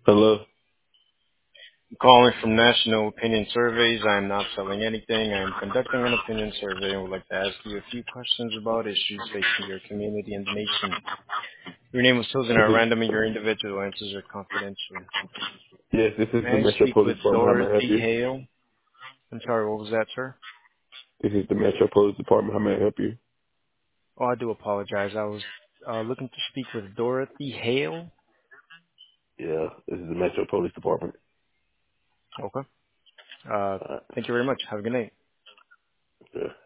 Hello. I'm calling from National Opinion Surveys. I'm not selling anything. I'm conducting an opinion survey and would like to ask you a few questions about issues facing your community and the nation. Your name was chosen at This is random and your individual answers are confidential. yes. This is the May I Metro speak Police with Department. How may I help Dorothy you? Hale? I'm sorry, what was that, sir? This is the Metro Police Department. How may I help you? Oh, I do apologize. I was looking to speak with Dorothy Hale. Yeah. This is the Metro Police Department. Okay. Uh, Thank you very much. Have a good night. yeah.